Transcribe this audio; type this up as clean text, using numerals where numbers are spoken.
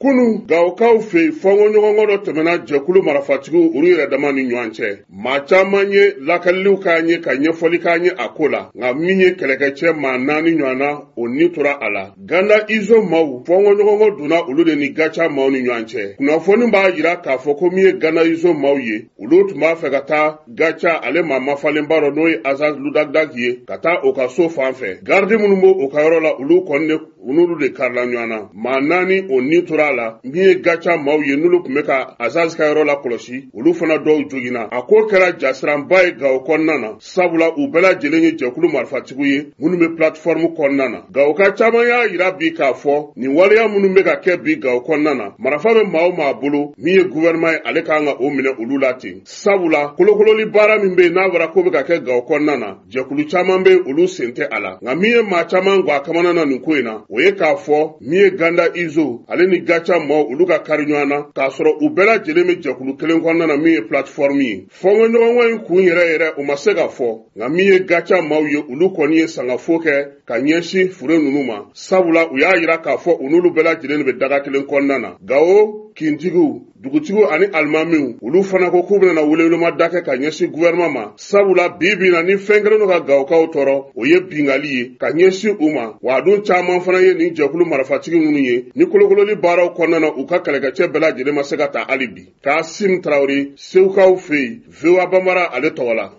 kunu gawokaw fe fɔngɔ ɲɔgɔngɔ dɔ tɛmɛna jɛkulu marafatigiw olu yɛrɛ dama ni ɲɔgɔn cɛ. Maa caman ye lakaliliw k'an ye ka ɲɛfɔli k'an ye a ko la, nka min ye kɛlɛkɛcɛ maa 4 ɲɔgɔn na o ni tora a la. Ganda Izo maaw fɔngɔ ɲɔgɔngɔ donna olu de ni gacha maaw ni ɲɔgɔn cɛ. Kunnafoni b'a yira k'a fɔ ko min ye Ganda Izo maaw ye, olu tun b'a fɛ ka taa gacha ale maa mafalenba dɔ n'o ye Azaz Ludagdag ye ka taa o ka so fan fɛ. Gardi minnu b'o o ka yɔrɔ la olu kɔni n'olu de karila ɲɔgɔn na. Maa 4 o ni tora a la, min ye gacha maaw ye n'olu tun bɛ ka Azaz ka yɔrɔ la kɔlɔsi, olu fana dɔw joginna. A ko kɛra jasiranba ye Gawo kɔnɔna na, sabula u bɛɛ lajɛlen ye jɛkulu marifatigiw ye minnu bɛ plateforme kɔnɔna na. Gawoka caman y'a yira bi k'a fɔ nin waleya minnu bɛ ka kɛ bi Gawo kɔnɔna na, marifa bɛ maa o maa bolo min ye gouvernement ye ale kan ka o minɛ olu la ten. Sabula kolokololi baara min bɛ yen n'a fɔra ko bɛ ka kɛ Gawo kɔnɔna na, jɛkulu caman bɛ olu sen tɛ a la. Nka min ye maa caman gɔ a kamana na nin ko in na, o ye k'a fɔ min ye Ganda Izo ale ni gacha maaw olu ka kari ɲɔgɔn na k'a sɔrɔ u bɛɛ lajɛlen bɛ jɛkulu kelen kɔnɔna na min ye plateforme ye. Fɔngɔ ɲɔgɔngɔ in kun yɛrɛ o ma se ka fɔ, nka min ye gacha maaw ye olu kɔni ye sangafo kɛ ka ɲɛsin fure ninnu ma. Sabula u y'a yira k'a fɔ u n'olu bɛɛ lajɛlen bɛ daga kelen kɔnɔna na. Gawo kintigiw, dugutigiw ani alimamiw olu fana ko k'u bɛna welewelema da kɛ ka ɲɛsin gouvernement ma. Sabula bi na ni fɛn kelen do ka Gawokaw tɔɔrɔ, o ye bingali ye ka ɲɛsin u ma. Wa dun caman fana ye nin jɛkulu marifatigi ninnu ye ni kolokololi baaraw kɔnɔna na u ka kɛlɛkɛcɛ bɛɛ lajɛlen ma se ka taa hali bi. Kasim Traoré, Sewukaw fɛ yen, VOA Bambara ale tɔgɔ la.